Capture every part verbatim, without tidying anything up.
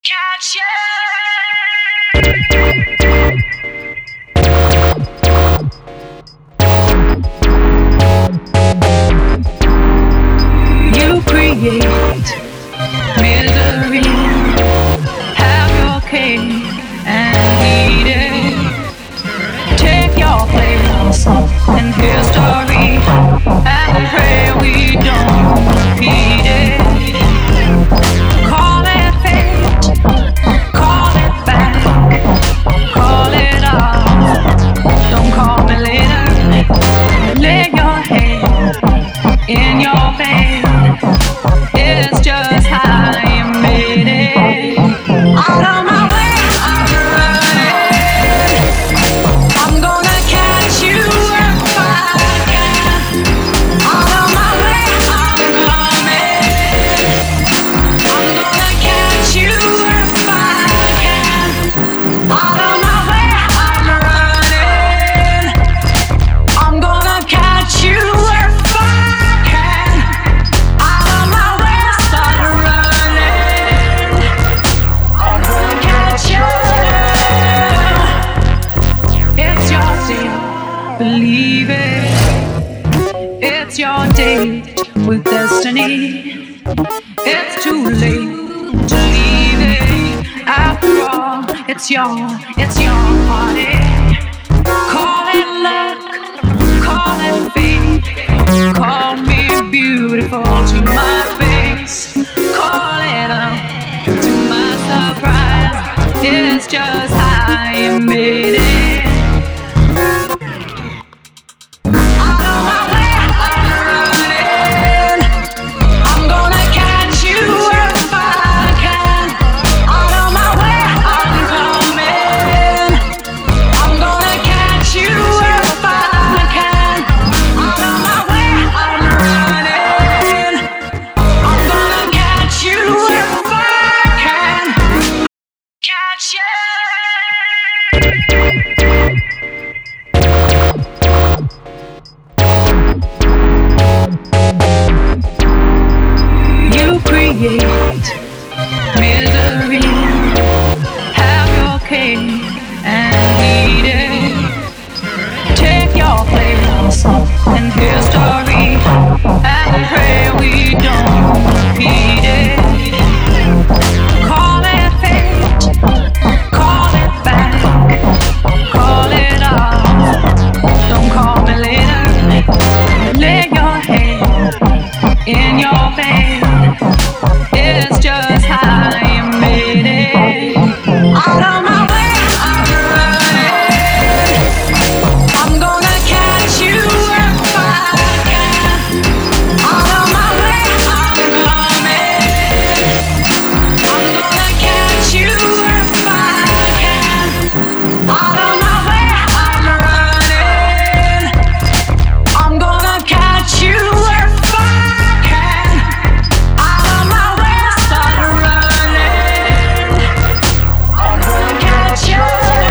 Catch you create misery, have your cake and eat it. Take your place in history and pray we don't repeat it. Call it fate, call it back, call it off. Don't call me later. Lay your head in your bed. It's just how you made it. Out of my way, I'm running. I'm gonna catch you if I can. Out of my way, I'm coming. I'm gonna catch you if I can. Out of my way, I'm running. I'm gonna catch you if I can. Out of my way, start running. I'm gonna catch you. It's your day, believe it. It's your date with destiny. It's too late to leave it. After all, it's your, it's your party. Call it luck, call it fate. Call me beautiful to my face. Call it up to my surprise. It's just how you made it. Out of my way, I'm running. I'm gonna catch you if I can. Out of my way, I'm coming. I'm gonna catch you if I can. Out of my way, I'm running. I'm gonna catch you if I can. Catch you. You create misery, have your cake and eat it. Take your place in history and pray we don't repeat it. Call it fate, call it back, call it off. Don't call me later. Lay your head in your bed. It's just how you made it. Out of my way, I'm running. I'm gonna catch you if I can. Out of my way, I'm coming. I'm gonna catch you if I can. Out of my way, I'm running. I'm gonna catch you if I can. Out of my way, start running. I'm gonna catch you.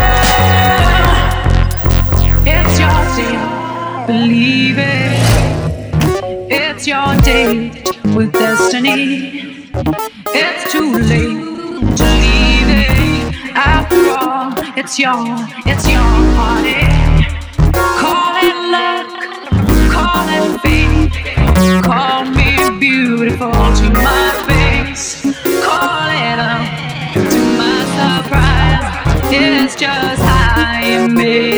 It's your day, believe it. It's your date with destiny. It's too late to leave it. After all, it's your, it's your party. Call it luck, call it fate. Call me beautiful to my face. Call it up to my surprise. It's just how you made it.